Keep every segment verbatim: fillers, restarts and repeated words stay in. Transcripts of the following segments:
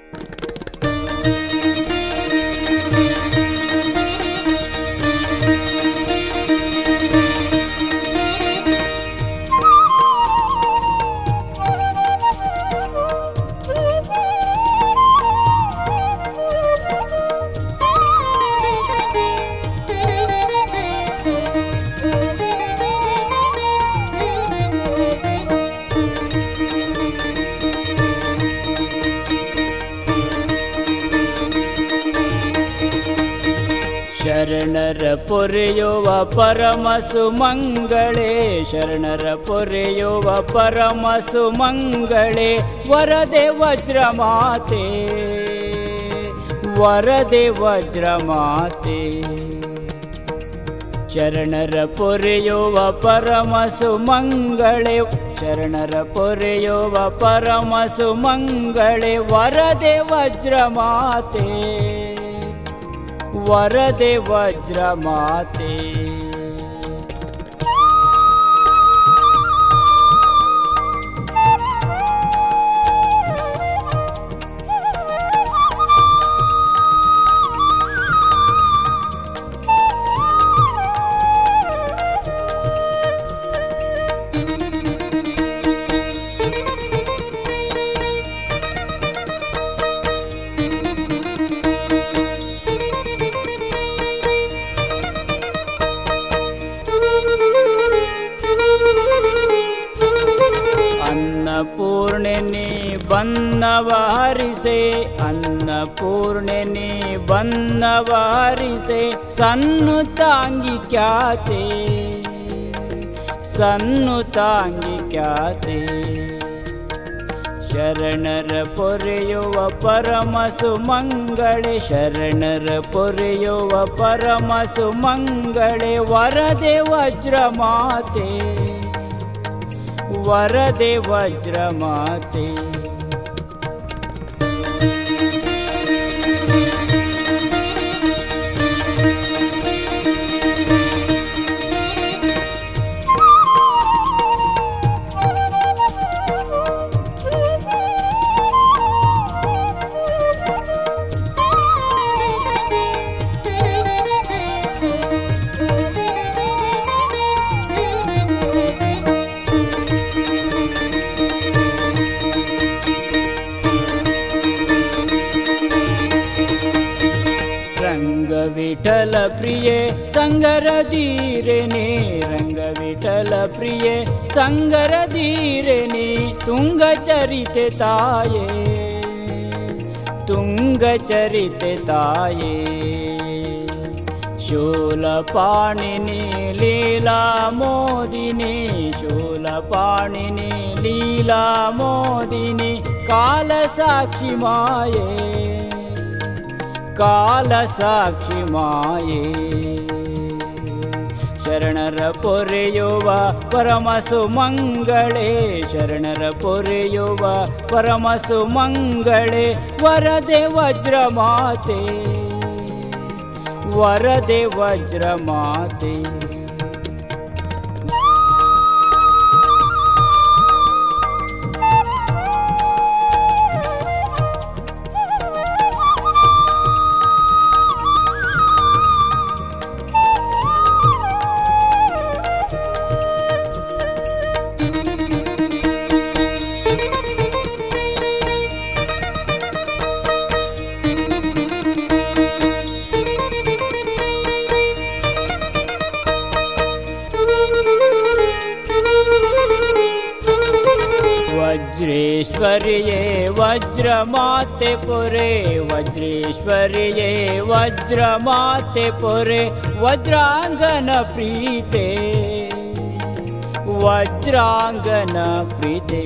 ಶರಣರ ಪೊರೆಯುವ ಪರಮ ಸುಮಂಗಳೇ, ಶರಣರ ಪೊರೆಯುವ ಪರಮ ಸುಮಂಗಳೇ, ವರದೆ ವಜ್ರ ಮಾತೆ, ವರದೆ ವಜ್ರ ಮಾತೆ. ಶರಣರ ಪೊರೆಯುವ ಪರಮ ಸುಮಂಗಳೇ, ಶರಣರ ಪೊರೆಯುವ ಪರಮ ಸುಮಂಗಳೇ, ವರದೆ ವಜ್ರ ಮಾತೆ, ವರದೆ ವಜ್ರ ಮಾತೆ. ಅನ್ನಪೂರ್ಣೆನಿ ಬನ್ನವ ಹರಿಸೆ, ಅನ್ನಪೂರ್ಣೆನಿ ಬನ್ನವ ಹರಿಸೆ, ಸನ್ನುತಾಂಗಿ ಖ್ಯಾತೆ, ಸನ್ನುತಾಂಗಿ ಖ್ಯಾತೆ. ಶರಣರ ಪೊರೆಯುವ ಪರಮ ಸುಮಂಗಳೇ, ಶರಣರ ಪೊರೆಯುವ ಪರಮ ಸುಮಂಗಳೇ, ವರದೆ ವಜ್ರ ಮಾತೆ, ವರದೆ ವಜ್ರ ಮಾತೆ. ರಂಗ ವಿಠಲ ಪ್ರಿಯೆ ಸಂಗರ ಧೀರೆನೆ, ರಂಗ ವಿಠಲ ಪ್ರಿಯೆ ಸಂಗರ ಧೀರೆನೆ, ತುಂಗ ಚರಿತೆ ತಾಯೇ, ತುಂಗ ಚರಿತೆ ತಾಯೇ. ಶೂಲಪಾಣಿನಿ ಲೀಲಾ ಮೋದಿನಿ, ಶೂಲಪಾಣಿನಿ ಲೀಲಾ ಮೋದಿನಿ, ಕಾಲ ಸಾಕ್ಷಿ ಮಾಯೇ, ಕಾಲ ಸಾಕ್ಷಿ ಮಾಯೇ. ಶರಣರ ಪೊರೆಯುವ ಪರಮ ಸುಮಂಗಳೇ, ಶರಣರ ಪೊರೆಯುವ ಪರಮ ಸುಮಂಗಳೇ, ವರದೆ ವಜ್ರ ಮಾತೆ, ವರದೆ ವಜ್ರ ಮಾತೆ. ವಜ್ರೇಶ್ವರಿಯೇ ವಜ್ರ ಮಾತೆ ಪೊರೆ, ವಜ್ರೇಶ್ವರಿಯೇ ವಜ್ರ ಮಾತೆ ಪೊರೆ, ವಜ್ರಾಂಗನ ಪ್ರೀತೆ, ವಜ್ರಾಂಗನ ಪ್ರೀತೆ.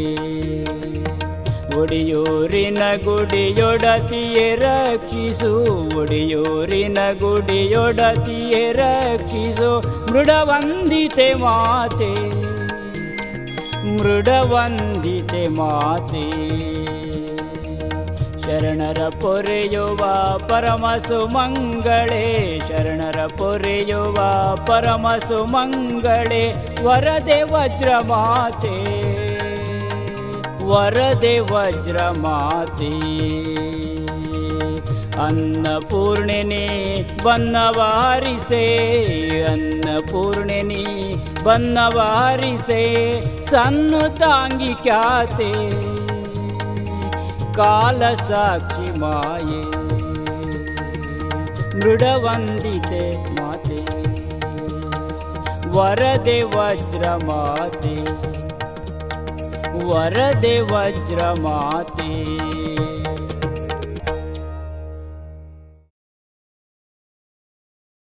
ಒಡಿಯೂರಿನ ಗುಡಿಯೊಡತಿಯೇ ರಕ್ಷಿಸು, ಒಡಿಯೂರಿನ ಗುಡಿಯೊಡತಿಯೇ ರಕ್ಷಿಸು, ಮೃಡವಂದಿತೆ ಮಾತೆ, ಮೃಡವಂದಿತೆ ಮಾತೆ. ಶರಣರ ಪೊರೆಯುವ ಪರಮ ಸುಮಂಗಳೇ, ಶರಣರ ಪೊರೆಯುವ ಪರಮ ಸುಮಂಗಳೇ, ವರದೆ ವಜ್ರ ಮಾತೆ, ವರದೆ ವಜ್ರ ಮಾತೆ. ಅನ್ನಪೂರ್ಣಿನಿ ಬನ್ನವಾರಿಸೆ, ಅನ್ನಪೂರ್ಣಿನಿ ಬನ್ನವಾರಿಸೆ, ಸನ್ನು ತಾಂಗಿ ಖ್ಯಾತೆ ಕಾಲ ಸಾಕ್ಷಿ ಮಾಯೆ ಮೃಡವಂದಿತೆ ಮಾತೆ. ವರದೆ ವಜ್ರ ಮಾತೆ, ವರದೆ ವಜ್ರ ಮಾತೆ.